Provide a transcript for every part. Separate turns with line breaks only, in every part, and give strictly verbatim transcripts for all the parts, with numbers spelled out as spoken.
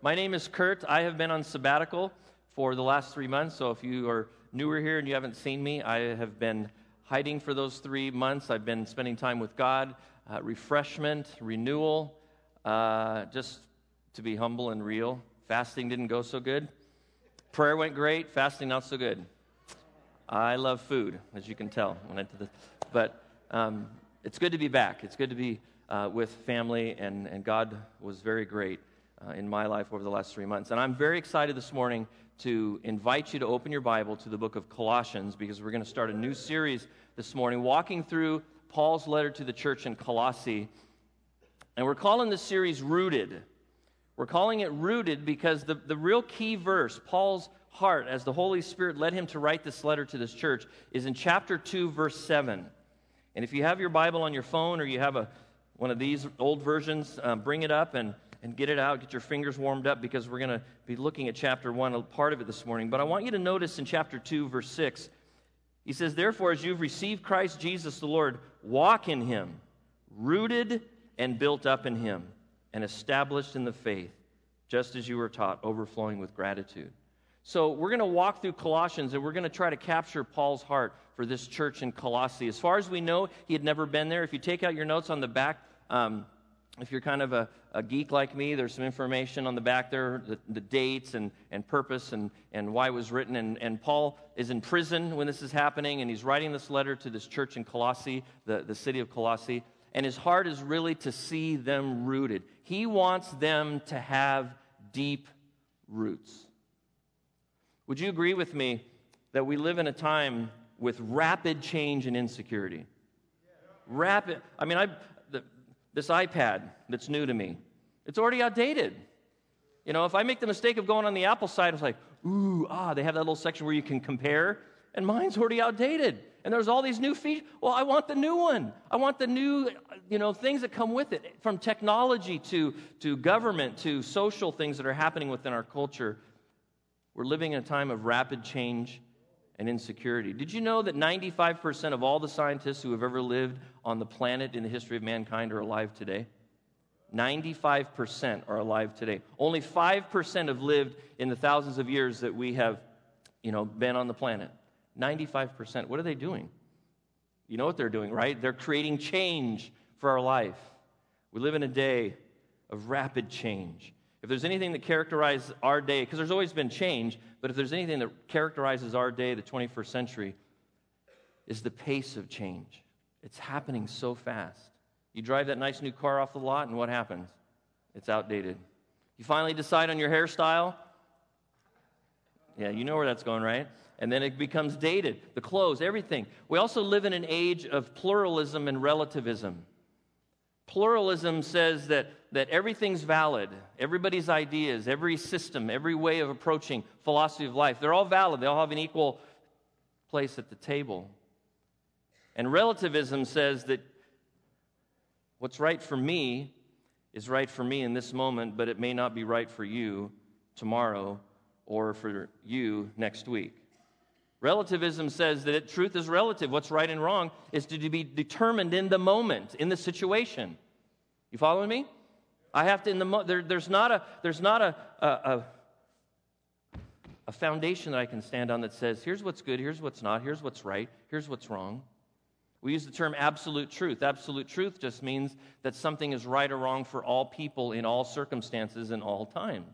My name is Kurt. I have been on sabbatical for the last three months, so if you are newer here and you haven't seen me, I have been hiding for those three months. I've been spending time with God, uh, refreshment, renewal, uh, just to be humble and real. Fasting didn't go so good. Prayer went great. Fasting not so good. I love food, as you can tell when I did this. But um, it's good to be back. It's good to be uh, with family, and, and God was very great uh, in my life over the last three months. And I'm very excited this morning to invite you to open your Bible to the book of Colossians, because we're going to start a new series this morning, walking through Paul's letter to the church in Colossae. And we're calling this series Rooted. We're calling it Rooted because the, the real key verse, Paul's heart, as the Holy Spirit led him to write this letter to this church, is in chapter two, verse seven. And if you have your Bible on your phone or you have a one of these old versions, um, bring it up and and get it out, get your fingers warmed up, because we're going to be looking at chapter one, a part of it this morning. But I want you to notice in chapter two, verse six, he says, "Therefore, as you've received Christ Jesus the Lord, walk in him, rooted and built up in him, and established in the faith, just as you were taught, overflowing with gratitude." So we're going to walk through Colossians, and we're going to try to capture Paul's heart for this church in Colossae. As far as we know, he had never been there. If you take out your notes on the back, um, if you're kind of a, a geek like me, there's some information on the back there, the, the dates and, and purpose and, and why it was written. And, and Paul is in prison when this is happening, and he's writing this letter to this church in Colossae, the, the city of Colossae. And his heart is really to see them rooted. He wants them to have deep roots. Would you agree with me that we live in a time with rapid change and insecurity? Rapid. I mean, I... The, This iPad that's new to me, it's already outdated. You know, if I make the mistake of going on the Apple side, it's like, ooh, ah, they have that little section where you can compare, and mine's already outdated. And there's all these new features. Well, I want the new one. I want the new, you know, things that come with it, from technology to, to government to social things that are happening within our culture. We're living in a time of rapid change and insecurity. Did you know that ninety-five percent of all the scientists who have ever lived on the planet in the history of mankind are alive today? ninety-five percent are alive today. Only five percent have lived in the thousands of years that we have, you know, been on the planet. ninety-five percent. What are they doing? You know what they're doing, right? They're creating change for our life. We live in a day of rapid change. If there's anything that characterizes our day, because there's always been change, but if there's anything that characterizes our day, the twenty-first century, is the pace of change. It's happening so fast. You drive that nice new car off the lot, and what happens? It's outdated. You finally decide on your hairstyle. Yeah, you know where that's going, right? And then it becomes dated. The clothes, everything. We also live in an age of pluralism and relativism. Pluralism says that, that everything's valid. Everybody's ideas, every system, every way of approaching philosophy of life, they're all valid. They all have an equal place at the table. And relativism says that what's right for me is right for me in this moment, but it may not be right for you tomorrow or for you next week. Relativism says that it, truth is relative. What's right and wrong is to be determined in the moment, in the situation. You following me? I have to, in the mo- there, there's not a there's not a, a a a foundation that I can stand on that says, here's what's good, here's what's not, here's what's right, here's what's wrong. We use the term absolute truth. Absolute truth just means that something is right or wrong for all people in all circumstances in all times.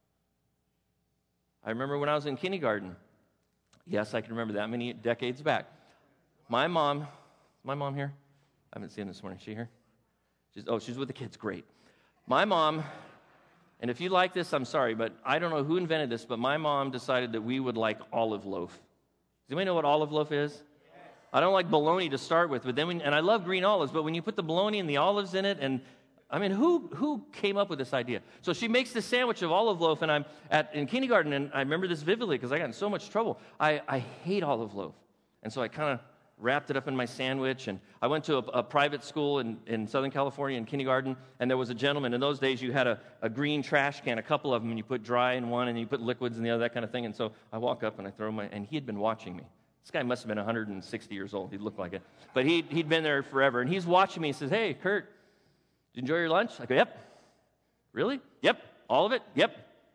I remember when I was in kindergarten. Yes, I can remember that many decades back. My mom, my mom here? I haven't seen her this morning. Is she here? She's, oh, she's with the kids. Great. My mom, and if you like this, I'm sorry, but I don't know who invented this, but my mom decided that we would like olive loaf. Does anybody know what olive loaf is? I don't like bologna to start with, but then when, and I love green olives, but when you put the bologna and the olives in it, and I mean, who who came up with this idea? So she makes this sandwich of olive loaf, and I'm at in kindergarten, and I remember this vividly because I got in so much trouble. I, I hate olive loaf, and so I kind of wrapped it up in my sandwich, and I went to a, a private school in, in Southern California in kindergarten, and there was a gentleman. In those days, you had a, a green trash can, a couple of them, and you put dry in one, and you put liquids in the other, that kind of thing. And so I walk up, and I throw my, and he had been watching me. This guy must have been one hundred sixty years old. He looked like it. But he, he'd been there forever, and he's watching me. He says, "Hey, Kurt, did you enjoy your lunch?" I go, "Yep." "Really?" "Yep." "All of it?" "Yep."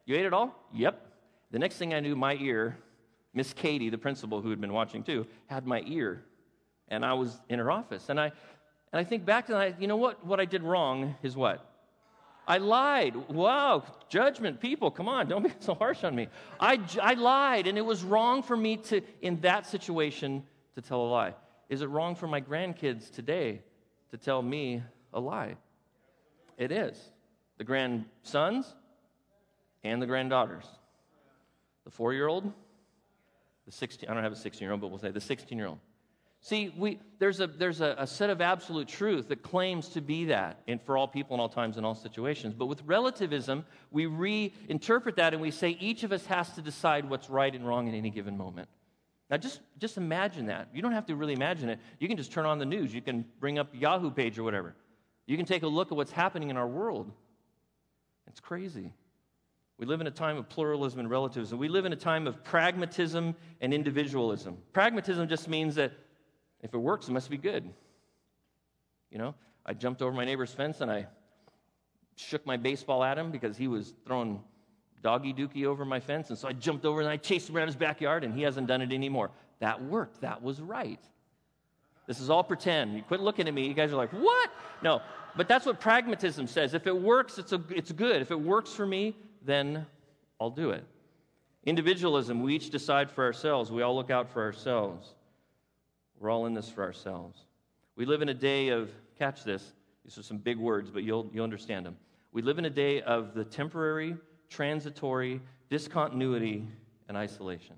You ate it all? Yep. The next thing I knew, my ear, Miss Katie, the principal who had been watching too, had my ear. And I was in her office. And I and I think back to that, you know what? What I did wrong is what? I lied. Wow, judgment, people, come on, don't be so harsh on me. I, I lied, and it was wrong for me to, in that situation, to tell a lie. Is it wrong for my grandkids today to tell me a lie? It is. The grandsons and the granddaughters. The four-year-old, the sixteen, I don't have a sixteen-year-old, but we'll say the sixteen-year-old. See, we, there's, a, there's a, a set of absolute truth that claims to be that and for all people in all times and all situations. But with relativism, we reinterpret that and we say each of us has to decide what's right and wrong in any given moment. Now, just, just imagine that. You don't have to really imagine it. You can just turn on the news. You can bring up Yahoo page or whatever. You can take a look at what's happening in our world. It's crazy. We live in a time of pluralism and relativism. We live in a time of pragmatism and individualism. Pragmatism just means that if it works, it must be good. You know, I jumped over my neighbor's fence and I shook my baseball at him because he was throwing doggy dookie over my fence. And so I jumped over and I chased him around his backyard, and he hasn't done it anymore. That worked. That was right. This is all pretend. You quit looking at me. You guys are like, what? No, but that's what pragmatism says. If it works, it's, a, it's good. If it works for me, then I'll do it. Individualism, we each decide for ourselves. We all look out for ourselves. We're all in this for ourselves. We live in a day of, catch this, these are some big words, but you'll, you'll understand them. We live in a day of the temporary, transitory, discontinuity, and isolation.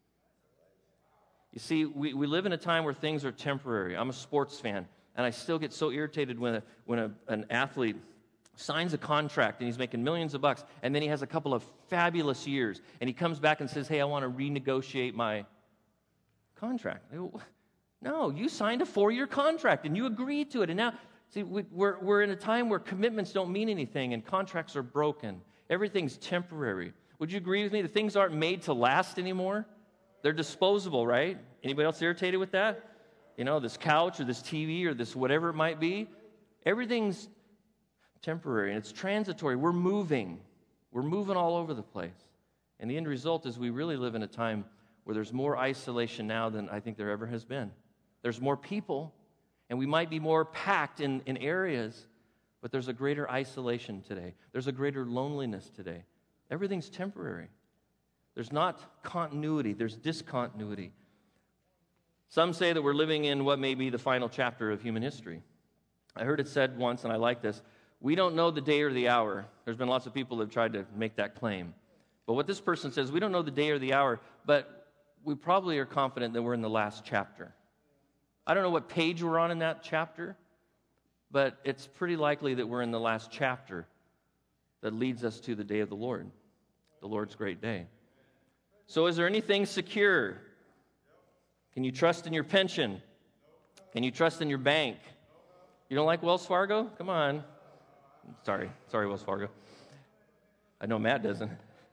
You see, we, we live in a time where things are temporary. I'm a sports fan, and I still get so irritated when, a, when a, an athlete signs a contract and he's making millions of bucks, and then he has a couple of fabulous years, and he comes back and says, hey, I want to renegotiate my contract. No, you signed a four-year contract, and you agreed to it. And now, see, we, we're, we're in a time where commitments don't mean anything, and contracts are broken. Everything's temporary. Would you agree with me that things aren't made to last anymore? They're disposable, right? Anybody else irritated with that? You know, this couch or this T V or this whatever it might be. Everything's temporary, and it's transitory. We're moving. We're moving all over the place. And the end result is we really live in a time where there's more isolation now than I think there ever has been. There's more people, and we might be more packed in, in areas, but there's a greater isolation today. There's a greater loneliness today. Everything's temporary. There's not continuity. There's discontinuity. Some say that we're living in what may be the final chapter of human history. I heard it said once, and I like this, we don't know the day or the hour. There's been lots of people that have tried to make that claim. But what this person says, we don't know the day or the hour, but we probably are confident that we're in the last chapter. I don't know what page we're on in that chapter, but it's pretty likely that we're in the last chapter that leads us to the day of the Lord, the Lord's great day. So is there anything secure? Can you trust in your pension? Can you trust in your bank? You don't like Wells Fargo? Come on. Sorry. Sorry, Wells Fargo. I know Matt doesn't.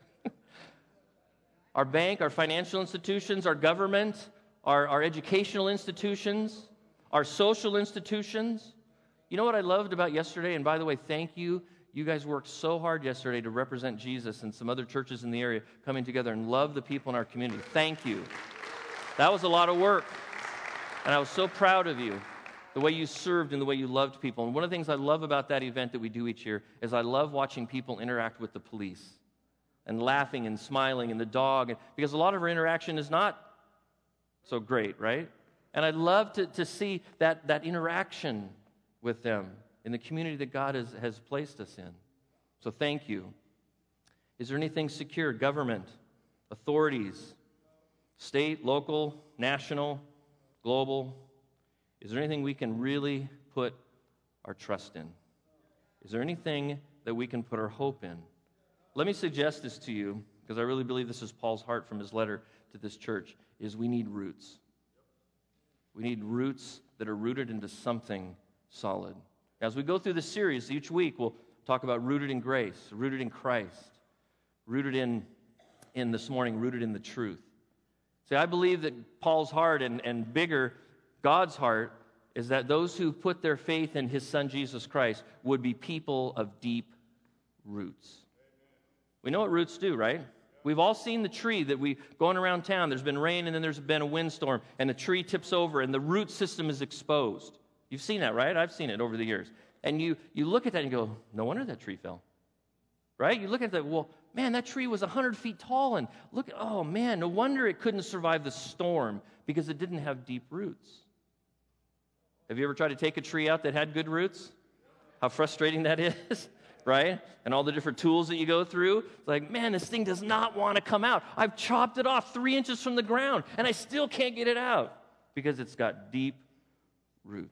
Our bank, our financial institutions, our government, our, our educational institutions, our social institutions. You know what I loved about yesterday? And by the way, thank you. You guys worked so hard yesterday to represent Jesus and some other churches in the area coming together and love the people in our community. Thank you. That was a lot of work. And I was so proud of you, the way you served and the way you loved people. And one of the things I love about that event that we do each year is I love watching people interact with the police and laughing and smiling and the dog. Because a lot of our interaction is not so great, right? And I love to, to see that, that interaction with them in the community that God has, has placed us in. So thank you. Is there anything secure? Government, authorities, state, local, national, global. Is there anything we can really put our trust in? Is there anything that we can put our hope in? Let me suggest this to you, because I really believe this is Paul's heart from his letter to this church, is we need roots. We need roots that are rooted into something solid. As we go through this series, each week we'll talk about rooted in grace, rooted in Christ, rooted in, in this morning, rooted in the truth. See, I believe that Paul's heart and, and bigger, God's heart, is that those who put their faith in his son Jesus Christ would be people of deep roots. We know what roots do, right? We've all seen the tree that we, going around town, there's been rain and then there's been a windstorm and the tree tips over and the root system is exposed. You've seen that, right? I've seen it over the years. And you, you look at that and you go, no wonder that tree fell, right? You look at that, well, man, that tree was one hundred feet tall and look, oh man, no wonder it couldn't survive the storm because it didn't have deep roots. Have you ever tried to take a tree out that had good roots? How frustrating that is, right? And all the different tools that you go through. It's like, man, this thing does not want to come out. I've chopped it off three inches from the ground, and I still can't get it out because it's got deep roots.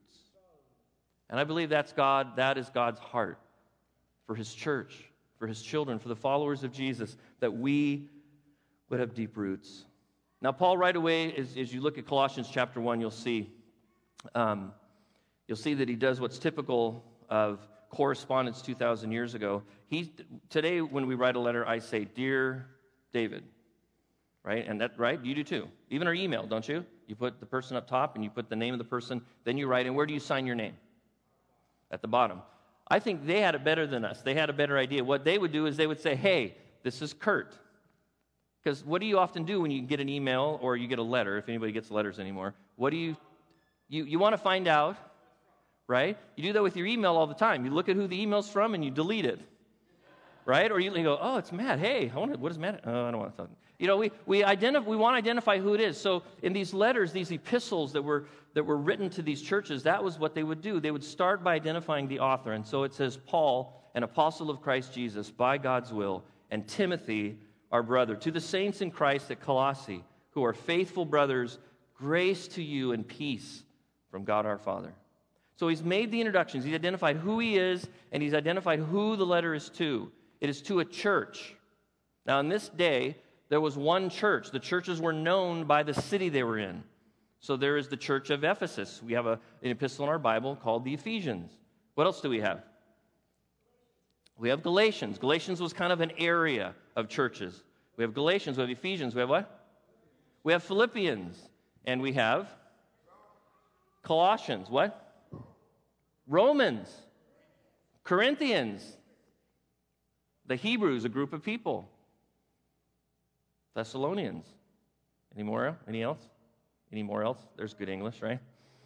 And I believe that's God, that is God's heart for his church, for his children, for the followers of Jesus, that we would have deep roots. Now, Paul, right away, as, as you look at Colossians chapter one, you'll see, um, you'll see that he does what's typical of correspondence two thousand years ago. He, today, when we write a letter, I say, Dear David, right? And that, right? You do too. Even our email, don't you? You put the person up top and you put the name of the person, then you write, and where do you sign your name? At the bottom. I think they had it better than us. They had a better idea. What they would do is they would say, hey, this is Kurt. Because what do you often do when you get an email or you get a letter, if anybody gets letters anymore? What do you, you, you want to find out, right? You do that with your email all the time. You look at who the email's from and you delete it, right? Or you, you go, oh, it's Matt. Hey, I wonder, what is Matt? Oh, I don't want to talk. You know, we we, identify, we want to identify who it is. So in these letters, these epistles that were that were written to these churches, that was what they would do. They would start by identifying the author. And so it says, Paul, an apostle of Christ Jesus, by God's will, and Timothy, our brother, to the saints in Christ at Colossae, who are faithful brothers, grace to you and peace from God our Father. So he's made the introductions. He's identified who he is, and he's identified who the letter is to. It is to a church. Now, in this day, there was one church. The churches were known by the city they were in. So there is the church of Ephesus. We have a, an epistle in our Bible called the Ephesians. What else do we have? We have Galatians. Galatians was kind of an area of churches. We have Galatians, we have Ephesians, we have what? We have Philippians, and we have Colossians, what? Romans, Corinthians, the Hebrews, a group of people, Thessalonians. Any more? Any else? Any more else? There's good English, right?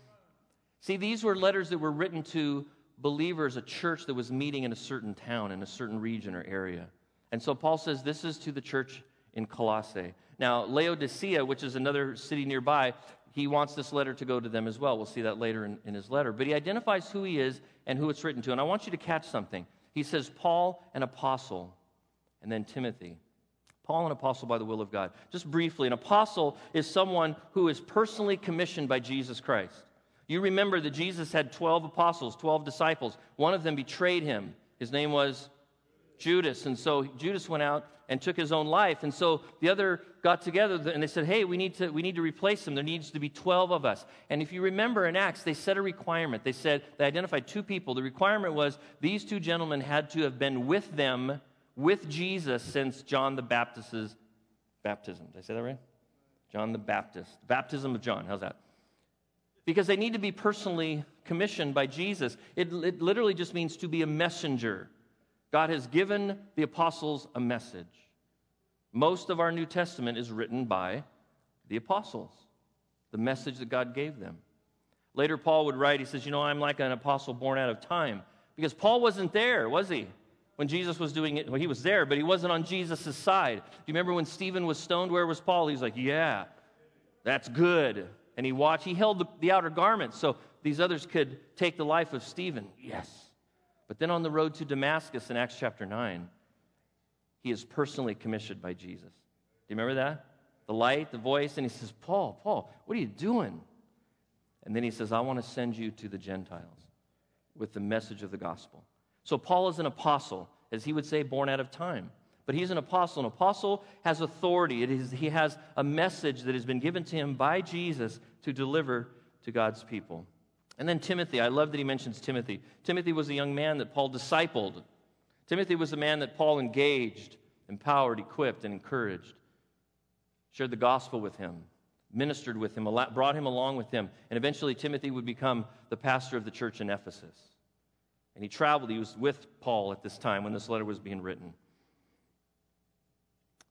See, these were letters that were written to believers, a church that was meeting in a certain town, in a certain region or area. And so Paul says this is to the church in Colossae. Now, Laodicea, which is another city nearby, he wants this letter to go to them as well. We'll see that later in, in his letter. But he identifies who he is and who it's written to. And I want you to catch something. He says, Paul, an apostle, and then Timothy. Paul, an apostle by the will of God. Just briefly, an apostle is someone who is personally commissioned by Jesus Christ. You remember that Jesus had twelve apostles, twelve disciples. One of them betrayed him. His name was Judas. And so Judas went out and took his own life. And so the other got together and they said, hey, we need to we need to replace him. There needs to be twelve of us. And if you remember in Acts, they set a requirement. They said, they identified two people. The requirement was these two gentlemen had to have been with them, with Jesus, since John the Baptist's baptism. Did I say that right? John the Baptist. Baptism of John. How's that? Because they need to be personally commissioned by Jesus. It, it literally just means to be a messenger. God has given the apostles a message. Most of our New Testament is written by the apostles, the message that God gave them. Later, Paul would write, he says, you know, I'm like an apostle born out of time. Because Paul wasn't there, was he? When Jesus was doing it, well, he was there, but he wasn't on Jesus' side. Do you remember when Stephen was stoned? Where was Paul? He was like, yeah, that's good. And he watched, he held the, the outer garment so these others could take the life of Stephen. Yes. But then on the road to Damascus in Acts chapter nine, he is personally commissioned by Jesus. Do you remember that? The light, the voice, and he says, Paul, Paul, what are you doing? And then he says, I want to send you to the Gentiles with the message of the gospel. So Paul is an apostle, as he would say, born out of time. But he's an apostle. An apostle has authority. It is, he has a message that has been given to him by Jesus to deliver to God's people. And then Timothy. I love that he mentions Timothy. Timothy was a young man that Paul discipled. Timothy was a man that Paul engaged, empowered, equipped, and encouraged. Shared the gospel with him, ministered with him, brought him along with him. And eventually Timothy would become the pastor of the church in Ephesus. And he traveled. He was with Paul at this time when this letter was being written.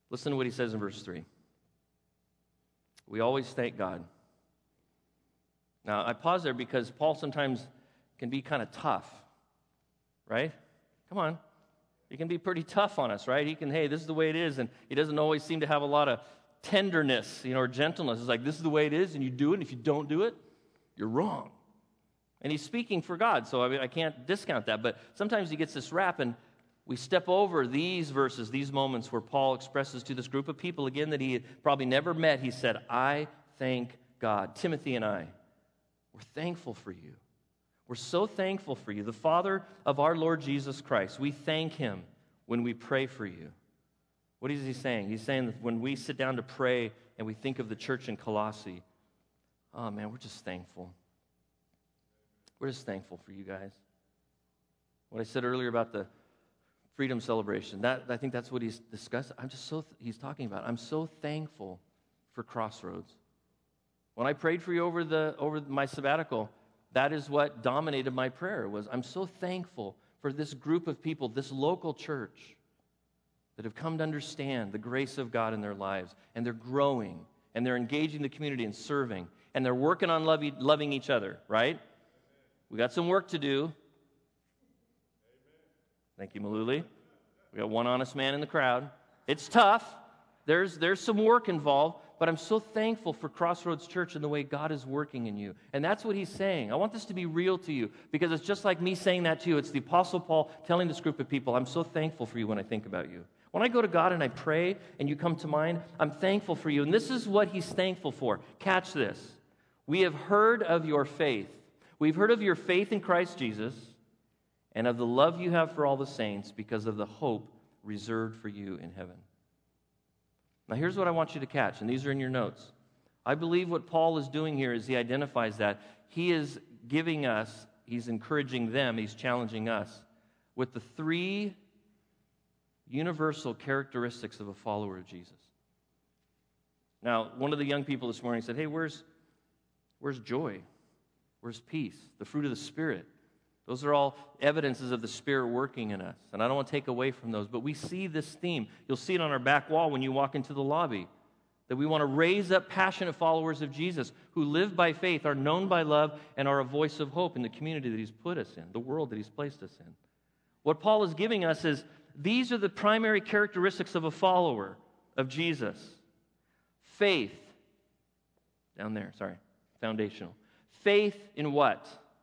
Listen to what he says in verse three. We always thank God. Now, I pause there because Paul sometimes can be kind of tough, right? Come on. He can be pretty tough on us, right? He can, hey, this is the way it is, and he doesn't always seem to have a lot of tenderness, you know, or gentleness. It's like, this is the way it is, and you do it, and if you don't do it, you're wrong. And he's speaking for God, so I mean, I can't discount that, but sometimes he gets this rap, and we step over these verses, these moments where Paul expresses to this group of people, again, that he had probably never met. He said, I thank God. Timothy and I, we're thankful for you. We're so thankful for you. The Father of our Lord Jesus Christ, we thank him when we pray for you. What is he saying? He's saying that when we sit down to pray and we think of the church in Colossae, oh man, we're just thankful. We're just thankful for you guys. What I said earlier about the freedom celebration, that I think that's what he's discussed. I'm just so, he's talking about, I'm so thankful for Crossroads. When I prayed for you over the over my sabbatical, that is what dominated my prayer, was I'm so thankful for this group of people, this local church, that have come to understand the grace of God in their lives, and they're growing, and they're engaging the community and serving, and they're working on loving, loving each other, right? We got some work to do. Thank you, Maluli. We got one honest man in the crowd. It's tough. There's, there's some work involved, but I'm so thankful for Crossroads Church and the way God is working in you. And that's what he's saying. I want this to be real to you, because it's just like me saying that to you. It's the Apostle Paul telling this group of people, I'm so thankful for you when I think about you. When I go to God and I pray and you come to mind, I'm thankful for you. And this is what he's thankful for. Catch this. We have heard of your faith. We've heard of your faith in Christ Jesus and of the love you have for all the saints because of the hope reserved for you in heaven. Now, here's what I want you to catch, and these are in your notes. I believe what Paul is doing here is he identifies that. He is giving us, he's encouraging them, he's challenging us with the three universal characteristics of a follower of Jesus. Now, one of the young people this morning said, hey, where's, where's joy? Where's peace? The fruit of the Spirit. Those are all evidences of the Spirit working in us. And I don't want to take away from those, but we see this theme. You'll see it on our back wall when you walk into the lobby, that we want to raise up passionate followers of Jesus who live by faith, are known by love, and are a voice of hope in the community that he's put us in, the world that he's placed us in. What Paul is giving us is these are the primary characteristics of a follower of Jesus. Faith, down there, sorry, foundational. Faith in what?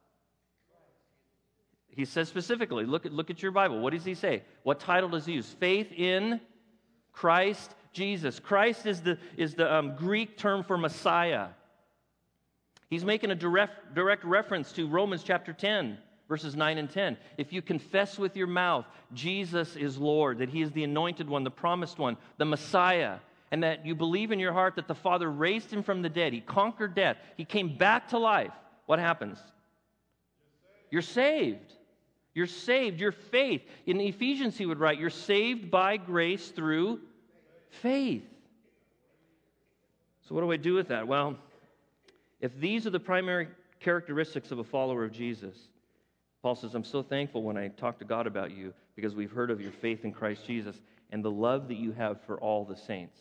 He says specifically, look at, look at your Bible. What does he say? What title does he use? Faith in Christ Jesus. Christ is the, is the um, Greek term for Messiah. He's making a direct, direct reference to Romans chapter ten, verses nine and ten. If you confess with your mouth Jesus is Lord, that he is the anointed one, the promised one, the Messiah, and that you believe in your heart that the Father raised him from the dead, he conquered death, he came back to life, what happens? You're saved. You're saved. Your faith. In Ephesians, he would write, you're saved by grace through faith. So what do I do with that? Well, if these are the primary characteristics of a follower of Jesus, Paul says, I'm so thankful when I talk to God about you because we've heard of your faith in Christ Jesus and the love that you have for all the saints.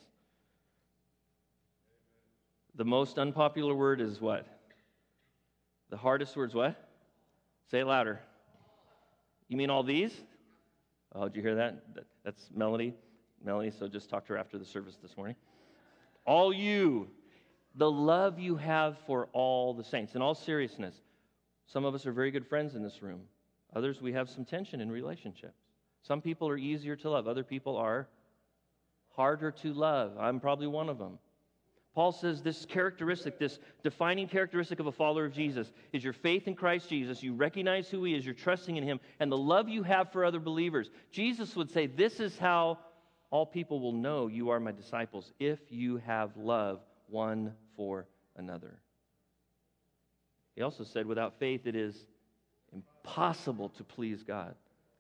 The most unpopular word is what? The hardest word is what? Say it louder. You mean all these? Oh, did you hear that? That's Melanie. Melanie, so just talk to her after the service this morning. All you, the love you have for all the saints. In all seriousness, some of us are very good friends in this room. Others, we have some tension in relationships. Some people are easier to love. Other people are harder to love. I'm probably one of them. Paul says this characteristic, this defining characteristic of a follower of Jesus is your faith in Christ Jesus. You recognize who he is, you're trusting in him, and the love you have for other believers. Jesus would say, this is how all people will know you are my disciples, if you have love one for another. He also said, without faith it is impossible to please God.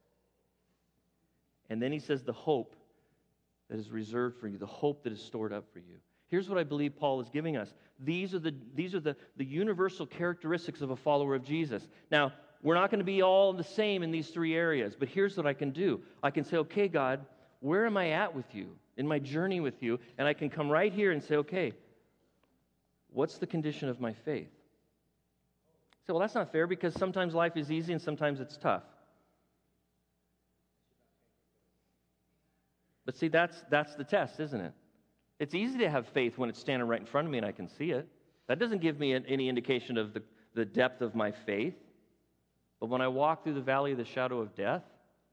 And then he says the hope that is reserved for you, the hope that is stored up for you. Here's what I believe Paul is giving us. These are the, these are the, the universal characteristics of a follower of Jesus. Now, we're not going to be all the same in these three areas, but here's what I can do. I can say, okay, God, where am I at with you? in my journey with you, and I can come right here and say, okay, what's the condition of my faith? So, well, that's not fair because sometimes life is easy and sometimes it's tough. But see, that's that's the test, isn't it? It's easy to have faith when it's standing right in front of me and I can see it. That doesn't give me any indication of the, the depth of my faith. But when I walk through the valley of the shadow of death,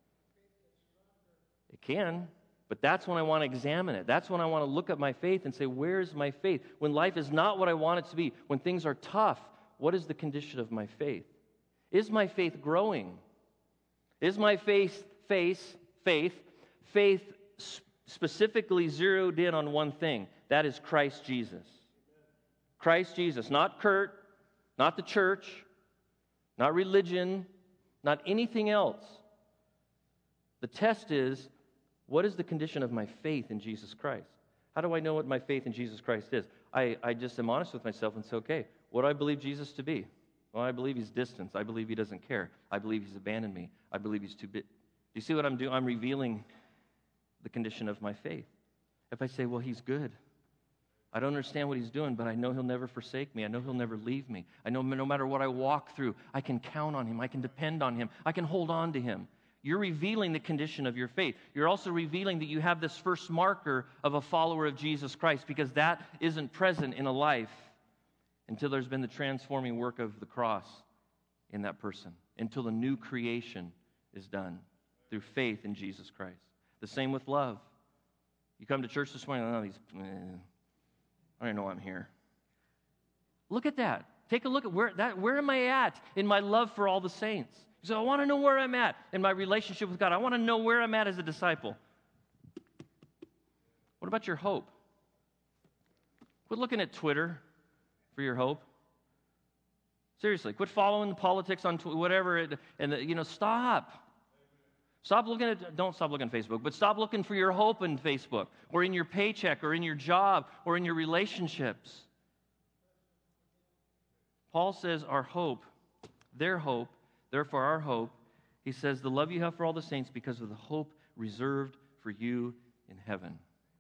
it can. But that's when I want to examine it. That's when I want to look at my faith and say, where's my faith? When life is not what I want it to be, when things are tough, what is the condition of my faith? Is my faith growing? Is my faith, faith, faith, faith specifically zeroed in on one thing? That is Christ Jesus. Christ Jesus, not Kurt, not the church, not religion, not anything else. The test is, what is the condition of my faith in Jesus Christ? How do I know what my faith in Jesus Christ is? I, I just am honest with myself and say, okay, what do I believe Jesus to be? Well, I believe he's distant. I believe he doesn't care. I believe he's abandoned me. I believe he's too big. Do you see what I'm doing? I'm revealing the condition of my faith. If I say, well, he's good. I don't understand what he's doing, but I know he'll never forsake me. I know he'll never leave me. I know no matter what I walk through, I can count on him. I can depend on him. I can hold on to him. You're revealing the condition of your faith. You're also revealing that you have this first marker of a follower of Jesus Christ, because that isn't present in a life until there's been the transforming work of the cross in that person, until the new creation is done through faith in Jesus Christ. The same with love. You come to church this morning, oh, these, eh, I don't know why I'm here. Look at that. Take a look at where that. Where am I at in my love for all the saints? You say, I want to know where I'm at in my relationship with God. I want to know where I'm at as a disciple. What about your hope? Quit looking at Twitter for your hope. Seriously, quit following the politics on Twitter, whatever, it, and the, you know, stop. Stop looking at, don't stop looking at Facebook, but stop looking for your hope in Facebook or in your paycheck or in your job or in your relationships. Paul says our hope, their hope, therefore our hope, he says, the love you have for all the saints because of the hope reserved for you in heaven.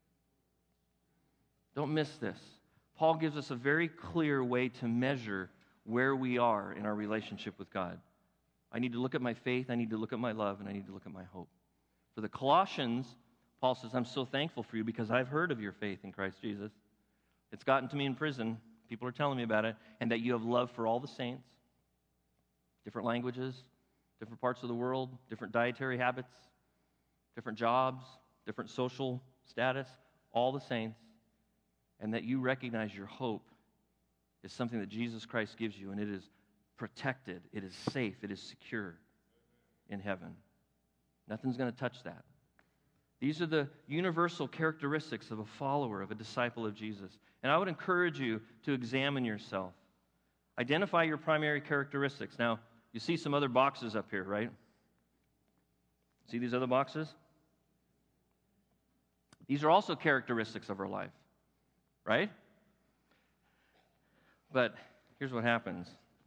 Don't miss this. Paul gives us a very clear way to measure where we are in our relationship with God. I need to look at my faith, I need to look at my love, and I need to look at my hope. For the Colossians, Paul says, I'm so thankful for you because I've heard of your faith in Christ Jesus. It's gotten to me in prison. People are telling me about it. And that you have love for all the saints. Different languages, different parts of the world, different dietary habits, different jobs, different social status, all the saints. And that you recognize your hope is something that Jesus Christ gives you, and it is protected, it is safe, it is secure in heaven. Nothing's going to touch that. These are the universal characteristics of a follower, of a disciple of Jesus. And I would encourage you to examine yourself. Identify your primary characteristics. Now, you see some other boxes up here, right? See these other boxes? These are also characteristics of our life, right? But here's what happens.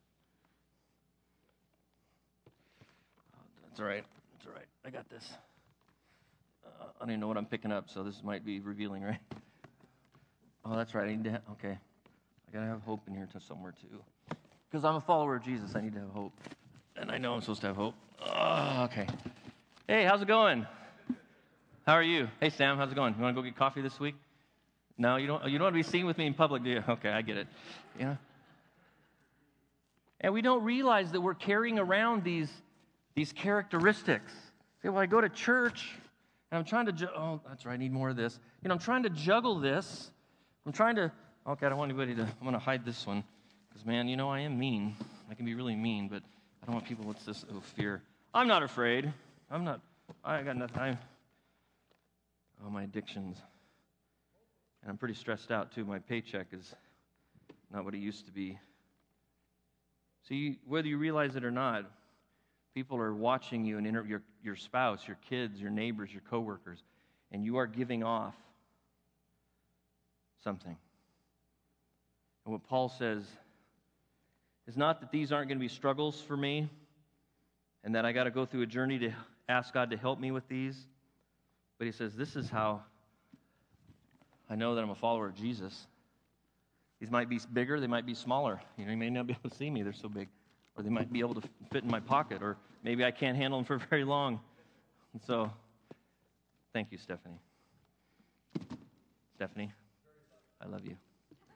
That's all right. That's all right. I got this. Uh, I don't even know what I'm picking up, so this might be revealing, right? Oh, that's right. I need to. Ha- okay, I gotta have hope in here to somewhere too, because I'm a follower of Jesus. I need to have hope, and I know I'm supposed to have hope. Oh, okay. Hey, how's it going? How are you? Hey, Sam, how's it going? You want to go get coffee this week? No, you don't. You don't want to be seen with me in public, do you? Okay, I get it. You know. And we don't realize that we're carrying around these. These characteristics. Say, well, I go to church, and I'm trying to, ju- oh, that's right, I need more of this. You know, I'm trying to juggle this. I'm trying to, okay, I don't want anybody to, I'm going to hide this one. Because, man, you know, I am mean. I can be really mean, but I don't want people, what's this, oh, fear. I'm not afraid. I'm not, I got nothing. I, oh, my addictions. And I'm pretty stressed out, too. My paycheck is not what it used to be. See, whether you realize it or not, people are watching you and inter- your, your spouse, your kids, your neighbors, your coworkers, and you are giving off something. And what Paul says is not that these aren't going to be struggles for me and that I got to go through a journey to ask God to help me with these, but he says this is how I know that I'm a follower of Jesus. These might be bigger, they might be smaller. You know, you may not be able to see me, they're so big. Or they might be able to fit in my pocket, or maybe I can't handle them for very long. And so, thank you, Stephanie. Stephanie, I love you.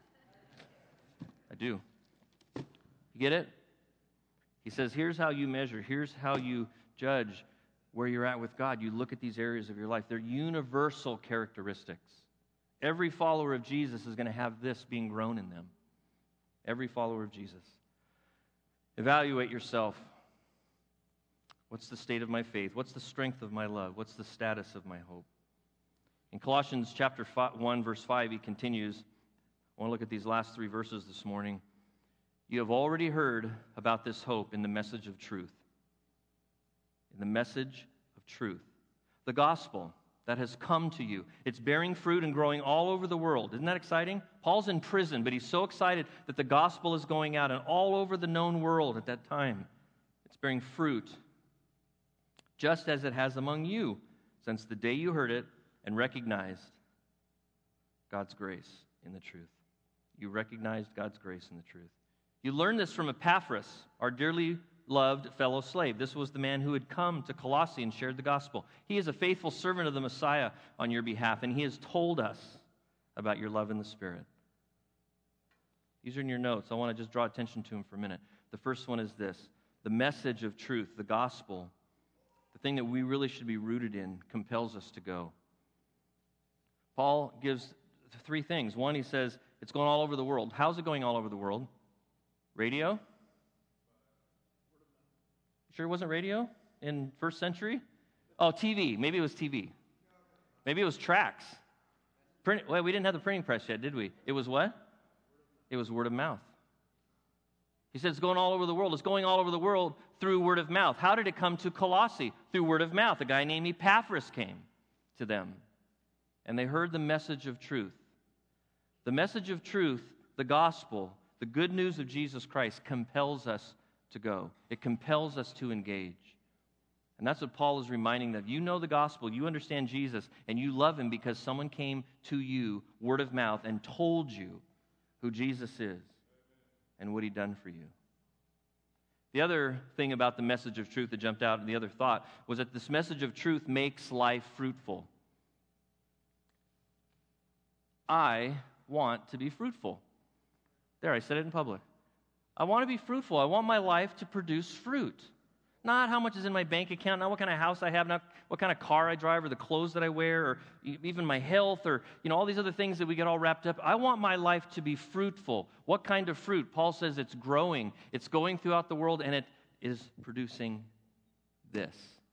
I do. You get it? He says, here's how you measure, here's how you judge where you're at with God. You look at these areas of your life. They're universal characteristics. Every follower of Jesus is going to have this being grown in them. Every follower of Jesus. Evaluate yourself. What's the state of my faith? What's the strength of my love? What's the status of my hope? In Colossians chapter one, verse five, he continues. I want to look at these last three verses this morning. You have already heard about this hope in the message of truth. In the message of truth. The gospel that has come to you. It's bearing fruit and growing all over the world. Isn't that exciting? Paul's in prison, but he's so excited that the gospel is going out and all over the known world at that time. It's bearing fruit, just as it has among you, since the day you heard it and recognized God's grace in the truth. You recognized God's grace in the truth. You learned this from Epaphras, our dearly loved fellow slave. This was the man who had come to Colossae and shared the gospel. He is a faithful servant of the Messiah on your behalf, and he has told us about your love in the Spirit. These are in your notes. I want to just draw attention to them for a minute. The first one is this: the message of truth, the gospel, the thing that we really should be rooted in, compels us to go. Paul gives three things. One, he says, it's going all over the world. How's it going all over the world? Radio? Sure it wasn't radio in first century? Oh, T V. Maybe it was T V. Maybe it was tracts. Print, well, we didn't have the printing press yet, did we? It was what? It was word of mouth. He said it's going all over the world. It's going all over the world through word of mouth. How did it come to Colossae? Through word of mouth. A guy named Epaphras came to them, and they heard the message of truth. The message of truth, the gospel, the good news of Jesus Christ compels us to go. It compels us to engage. And that's what Paul is reminding them. You know the gospel, you understand Jesus, and you love him because someone came to you, word of mouth, and told you who Jesus is and what he'd done for you. The other thing about the message of truth that jumped out, and the other thought, was that this message of truth makes life fruitful. I want to be fruitful. There, I said it in public. I want to be fruitful. I want my life to produce fruit. Not how much is in my bank account, not what kind of house I have, not what kind of car I drive, or the clothes that I wear, or even my health, or you know all these other things that we get all wrapped up. I want my life to be fruitful. What kind of fruit? Paul says it's growing. It's going throughout the world, and it is producing this.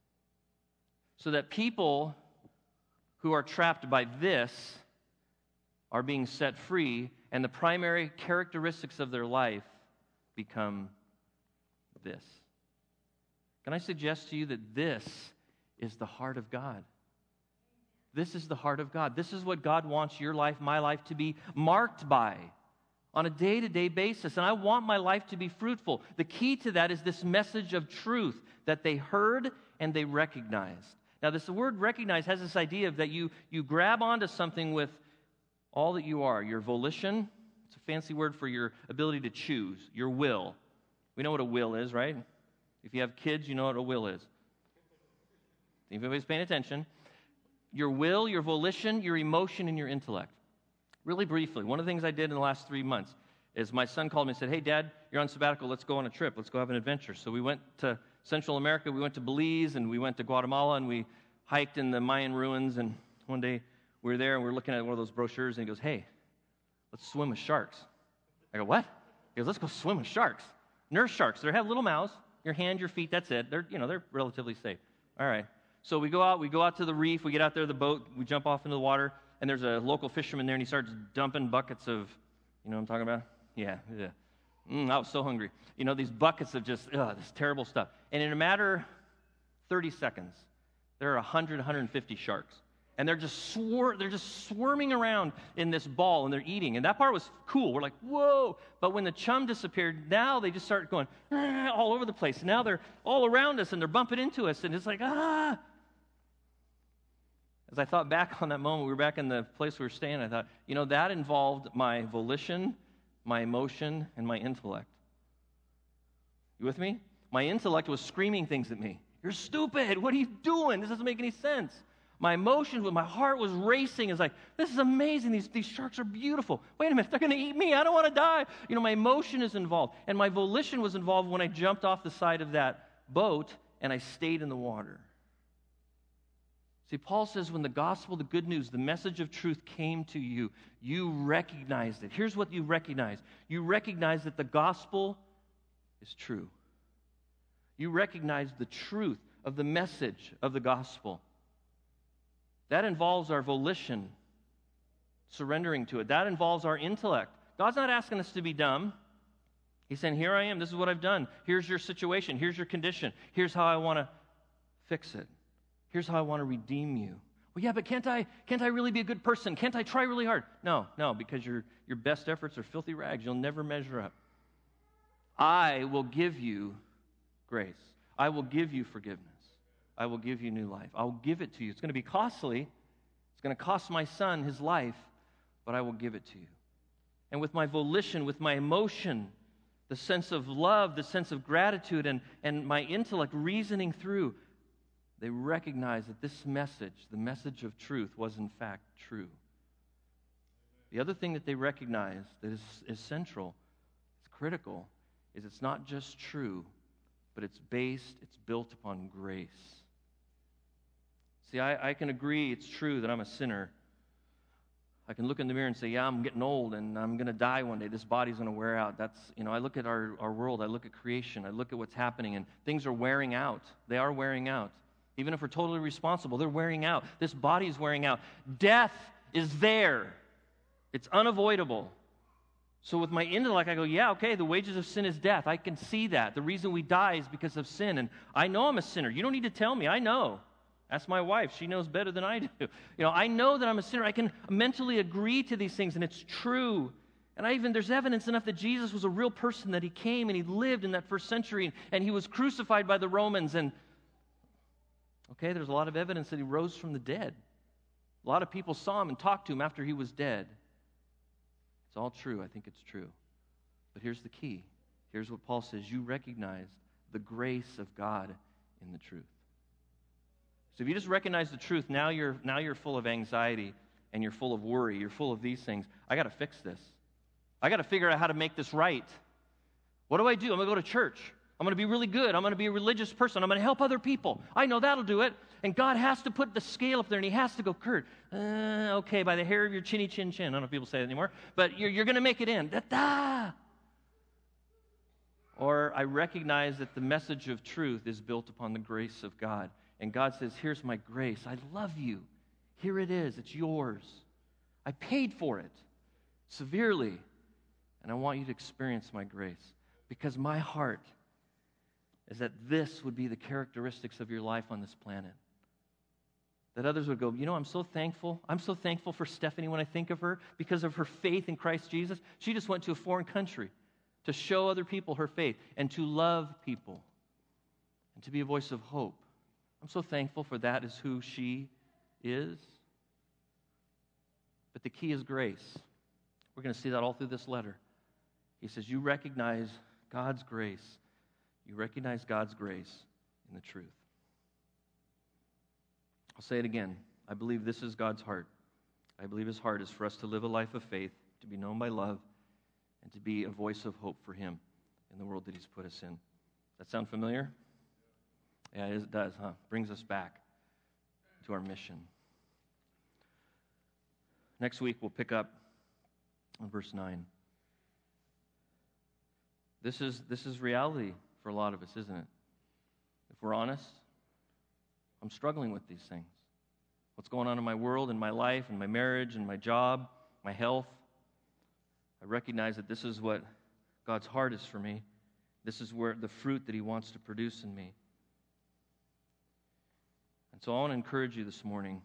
So that people who are trapped by this are being set free, and the primary characteristics of their life become this. Can I suggest to you that this is the heart of God? This is the heart of God. This is what God wants your life, my life, to be marked by on a day-to-day basis. And I want my life to be fruitful. The key to that is this message of truth that they heard and they recognized. Now, this word recognize has this idea of that you, you grab onto something with all that you are, your volition. It's a fancy word for your ability to choose, your will. We know what a will is, right? If you have kids, you know what a will is. If anybody's paying attention, your will, your volition, your emotion, and your intellect. Really briefly, one of the things I did in the last three months is my son called me and said, hey, Dad, you're on sabbatical. Let's go on a trip. Let's go have an adventure. So we went to Central America. We went to Belize, and we went to Guatemala, and we hiked in the Mayan ruins. And one day we were there, and we were looking at one of those brochures, and he goes, hey, let's swim with sharks. I go, what? He goes, let's go swim with sharks. Nurse sharks. They have little mouths. Your hand, your feet, that's it. They're, you know, they're relatively safe. All right. So we go out, we go out to the reef, we get out there, the boat, we jump off into the water, and there's a local fisherman there, and he starts dumping buckets of, you know what I'm talking about? Yeah, yeah. Mm, I was so hungry. You know, these buckets of just, ugh, this terrible stuff. And in a matter of thirty seconds, there are one hundred, one hundred fifty sharks. And they're just swir- they're just swarming around in this ball, and they're eating. And that part was cool. We're like, whoa. But when the chum disappeared, now they just start going all over the place. Now they're all around us, and they're bumping into us. And it's like, ah. As I thought back on that moment, we were back in the place we were staying, I thought, you know, that involved my volition, my emotion, and my intellect. You with me? My intellect was screaming things at me. You're stupid. What are you doing? This doesn't make any sense. My emotions, my heart was racing. It's like, this is amazing. These, these sharks are beautiful. Wait a minute, they're going to eat me. I don't want to die. You know, my emotion is involved. And my volition was involved when I jumped off the side of that boat and I stayed in the water. See, Paul says when the gospel, the good news, the message of truth came to you, you recognized it. Here's what you recognize. You recognize that the gospel is true. You recognize the truth of the message of the gospel. That involves our volition, surrendering to it. That involves our intellect. God's not asking us to be dumb. He's saying, here I am. This is what I've done. Here's your situation. Here's your condition. Here's how I want to fix it. Here's how I want to redeem you. Well, yeah, but can't I, can't I really be a good person? Can't I try really hard? No, no, because your, your best efforts are filthy rags. You'll never measure up. I will give you grace. I will give you forgiveness. I will give you new life. I'll give it to you. It's going to be costly. It's going to cost my son his life, but I will give it to you. And with my volition, with my emotion, the sense of love, the sense of gratitude, and, and my intellect reasoning through, they recognize that this message, the message of truth, was in fact true. The other thing that they recognize that is, is central, it's critical, is it's not just true, but it's based, it's built upon grace. See, I, I can agree it's true that I'm a sinner. I can look in the mirror and say, yeah, I'm getting old and I'm going to die one day. This body's going to wear out. That's, you know, I look at our, our world, I look at creation, I look at what's happening, and things are wearing out. They are wearing out. Even if we're totally responsible, they're wearing out. This body is wearing out. Death is there. It's unavoidable. So with my intellect, I go, yeah, okay, the wages of sin is death. I can see that. The reason we die is because of sin, and I know I'm a sinner. You don't need to tell me. I know. Ask my wife. She knows better than I do. You know, I know that I'm a sinner. I can mentally agree to these things, and it's true. And I even, there's evidence enough that Jesus was a real person, that he came and he lived in that first century, and he was crucified by the Romans. And, okay, there's a lot of evidence that he rose from the dead. A lot of people saw him and talked to him after he was dead. It's all true. I think it's true. But here's the key. Here's what Paul says. You recognize the grace of God in the truth. So if you just recognize the truth, now you're, now you're full of anxiety and you're full of worry. You're full of these things. I got to fix this. I got to figure out how to make this right. What do I do? I'm going to go to church. I'm going to be really good. I'm going to be a religious person. I'm going to help other people. I know that'll do it. And God has to put the scale up there, and he has to go, Kurt, uh, okay, by the hair of your chinny chin chin. I don't know if people say that anymore, but you're, you're going to make it in. Da-da! Or I recognize that the message of truth is built upon the grace of God. And God says, here's my grace. I love you. Here it is. It's yours. I paid for it severely, and I want you to experience my grace, because my heart is that this would be the characteristics of your life on this planet. That others would go, you know, I'm so thankful. I'm so thankful for Stephanie when I think of her because of her faith in Christ Jesus. She just went to a foreign country to show other people her faith and to love people and to be a voice of hope. I'm so thankful for that is who she is. But the key is grace. We're going to see that all through this letter. He says, you recognize God's grace. You recognize God's grace in the truth. I'll say it again. I believe this is God's heart. I believe his heart is for us to live a life of faith, to be known by love, and to be a voice of hope for him in the world that he's put us in. Does that sound familiar? Yeah, it does, huh? Brings us back to our mission. Next week, we'll pick up on verse nine. This is, this is reality for a lot of us, isn't it? If we're honest, I'm struggling with these things. What's going on in my world, in my life, in my marriage, in my job, my health. I recognize that this is what God's heart is for me. This is where the fruit that he wants to produce in me. And so I want to encourage you this morning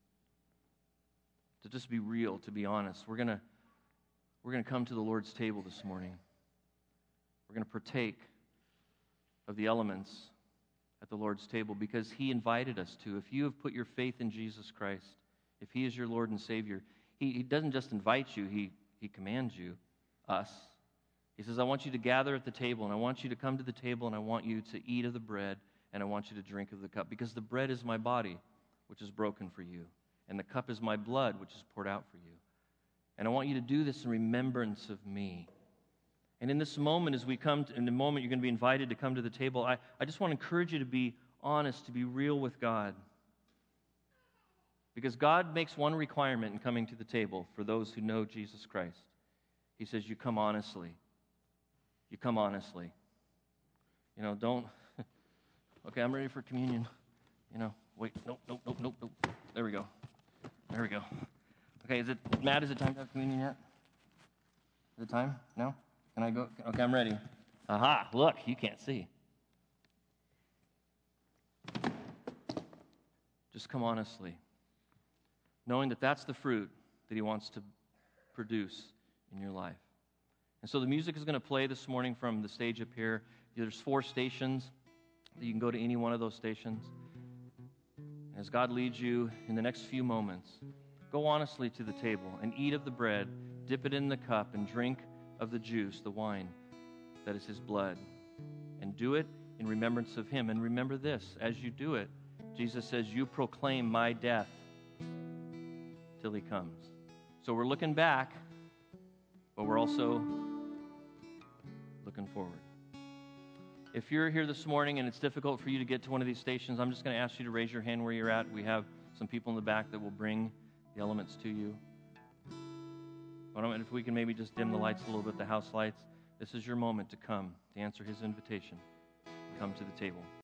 to just be real, to be honest. We're going to we're going to come to the Lord's table this morning. We're going to partake of the elements at the Lord's table because he invited us to. If you have put your faith in Jesus Christ, if he is your Lord and Savior, he, he doesn't just invite you, he, he commands you, us. He says, I want you to gather at the table, and I want you to come to the table, and I want you to eat of the bread, and I want you to drink of the cup, because the bread is my body, which is broken for you, and the cup is my blood, which is poured out for you. And I want you to do this in remembrance of me. And in this moment, as we come, to, in the moment you're going to be invited to come to the table, I, I just want to encourage you to be honest, to be real with God. Because God makes one requirement in coming to the table for those who know Jesus Christ. He says, you come honestly. You come honestly. You know, don't, okay, I'm ready for communion. You know, wait, nope, nope, nope, nope, nope. There we go. There we go. Okay, is it, Matt, is it time to have communion yet? Is it time? No? Can I go? Okay, I'm ready. Aha, look, you can't see. Just come honestly, knowing that that's the fruit that he wants to produce in your life. And so the music is going to play this morning from the stage up here. There's four stations. You can go to any one of those stations. As God leads you in the next few moments, go honestly to the table and eat of the bread, dip it in the cup, and drink of the juice, the wine, that is his blood. And do it in remembrance of him. And remember this, as you do it, Jesus says, you proclaim my death till he comes. So we're looking back, but we're also looking forward. If you're here this morning and it's difficult for you to get to one of these stations, I'm just going to ask you to raise your hand where you're at. We have some people in the back that will bring the elements to you. But if we can maybe just dim the lights a little bit, the house lights, this is your moment to come, to answer his invitation. Come to the table.